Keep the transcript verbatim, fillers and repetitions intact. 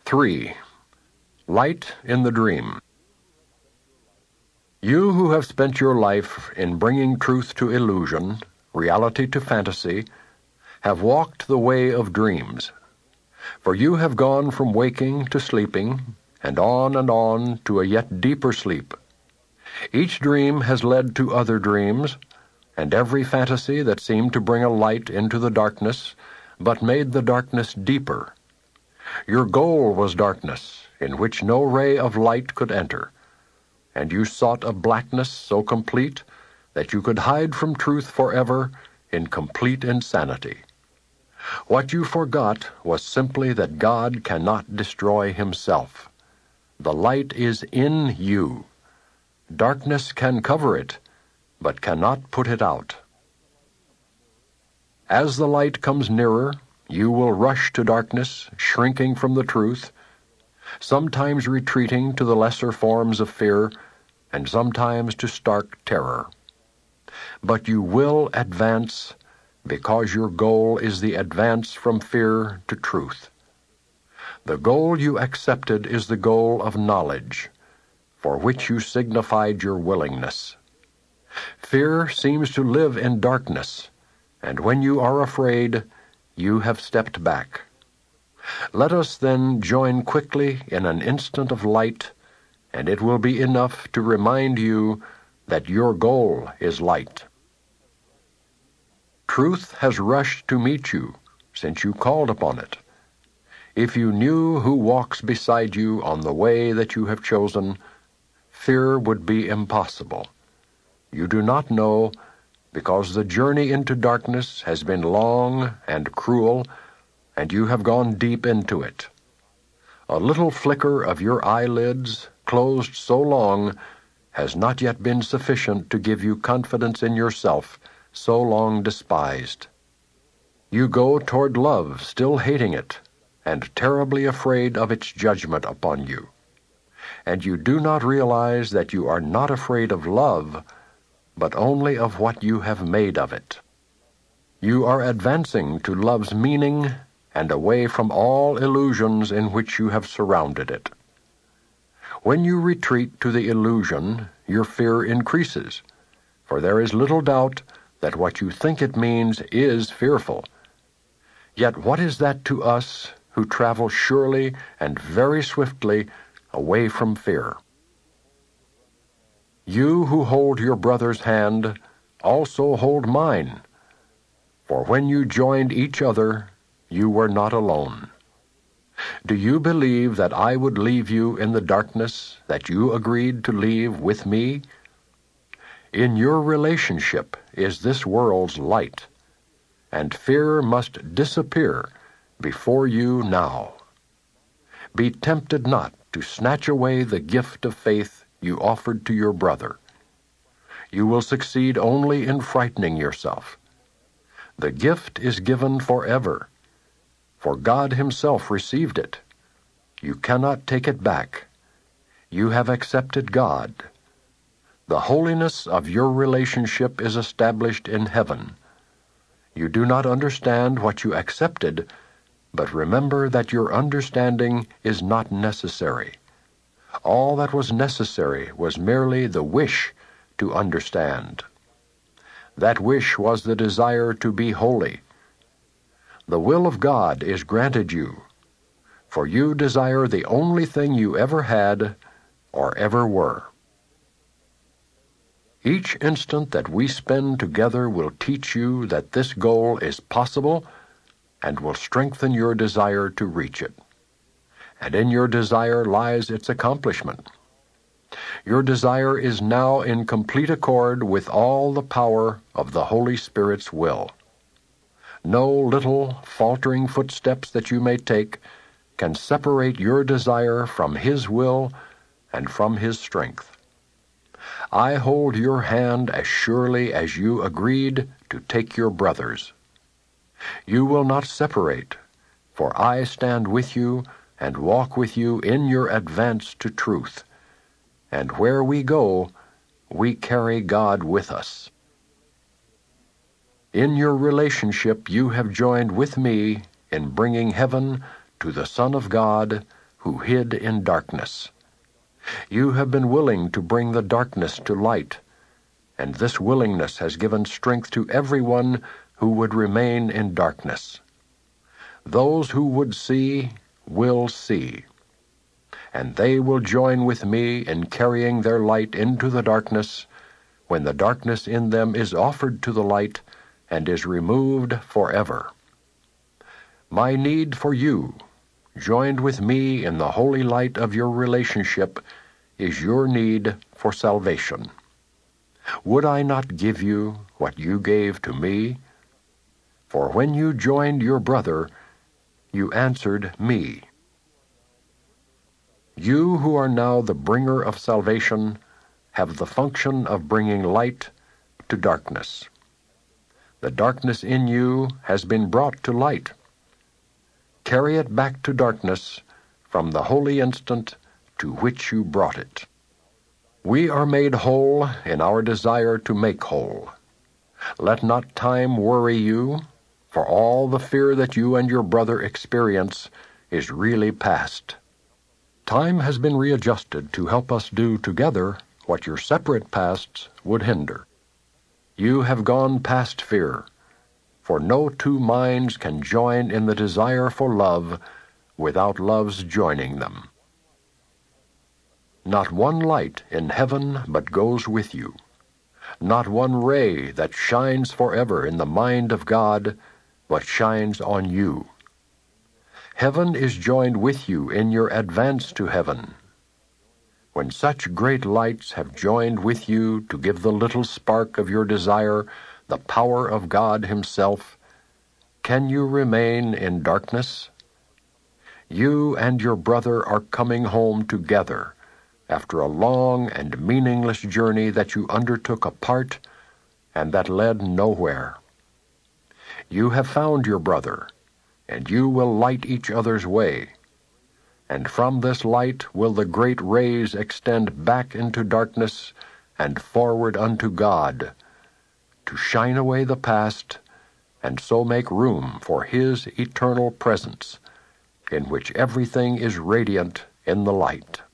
three. Light in the Dream. You who have spent your life in bringing truth to illusion, reality to fantasy, have walked the way of dreams. For you have gone from waking to sleeping, and on and on to a yet deeper sleep. Each dream has led to other dreams, and every fantasy that seemed to bring a light into the darkness, but made the darkness deeper. Your goal was darkness, in which no ray of light could enter, and you sought a blackness so complete that you could hide from truth forever in complete insanity. What you forgot was simply that God cannot destroy himself. The light is in you. Darkness can cover it, but cannot put it out. As the light comes nearer, you will rush to darkness, shrinking from the truth, sometimes retreating to the lesser forms of fear, and sometimes to stark terror. But you will advance, because your goal is the advance from fear to truth. The goal you accepted is the goal of knowledge, for which you signified your willingness. Fear seems to live in darkness, and when you are afraid, you have stepped back. Let us then join quickly in an instant of light, and it will be enough to remind you that your goal is light. Truth has rushed to meet you since you called upon it. If you knew who walks beside you on the way that you have chosen, fear would be impossible. You do not know, because the journey into darkness has been long and cruel, and you have gone deep into it. A little flicker of your eyelids, closed so long, has not yet been sufficient to give you confidence in yourself, so long despised. You go toward love, still hating it, and terribly afraid of its judgment upon you. And you do not realize that you are not afraid of love, but only of what you have made of it. You are advancing to love's meaning and away from all illusions in which you have surrounded it. When you retreat to the illusion, your fear increases, for there is little doubt that what you think it means is fearful. Yet what is that to us who travel surely and very swiftly away from fear? You who hold your brother's hand also hold mine, for when you joined each other, you were not alone. Do you believe that I would leave you in the darkness that you agreed to leave with me? In your relationship is this world's light, and fear must disappear before you now. Be tempted not to snatch away the gift of faith you offered to your brother. You will succeed only in frightening yourself. The gift is given forever, for God himself received it. You cannot take it back. You have accepted God. The holiness of your relationship is established in heaven. You do not understand what you accepted, but remember that your understanding is not necessary. All that was necessary was merely the wish to understand. That wish was the desire to be holy. The will of God is granted you, for you desire the only thing you ever had or ever were. Each instant that we spend together will teach you that this goal is possible and will strengthen your desire to reach it. And in your desire lies its accomplishment. Your desire is now in complete accord with all the power of the Holy Spirit's will. No little, faltering footsteps that you may take can separate your desire from His will and from His strength. I hold your hand as surely as you agreed to take your brother's. You will not separate, for I stand with you and walk with you in your advance to truth. And where we go, we carry God with us. In your relationship you have joined with me in bringing heaven to the Son of God who hid in darkness. You have been willing to bring the darkness to light, and this willingness has given strength to everyone who would remain in darkness. Those who would see will see, and they will join with me in carrying their light into the darkness when the darkness in them is offered to the light and is removed forever. My need for you, joined with me in the holy light of your relationship, is your need for salvation. Would I not give you what you gave to me? For when you joined your brother, you answered me. You who are now the bringer of salvation have the function of bringing light to darkness. The darkness in you has been brought to light. Carry it back to darkness from the holy instant to which you brought it. We are made whole in our desire to make whole. Let not time worry you, for all the fear that you and your brother experience is really past. Time has been readjusted to help us do together what your separate pasts would hinder. You have gone past fear, for no two minds can join in the desire for love without love's joining them. Not one light in heaven but goes with you, not one ray that shines forever in the mind of God but shines on you. Heaven is joined with you in your advance to heaven. When such great lights have joined with you to give the little spark of your desire the power of God Himself, can you remain in darkness? You and your brother are coming home together after a long and meaningless journey that you undertook apart and that led nowhere. You have found your brother, and you will light each other's way, and from this light will the great rays extend back into darkness and forward unto God, to shine away the past, and so make room for His eternal presence, in which everything is radiant in the light.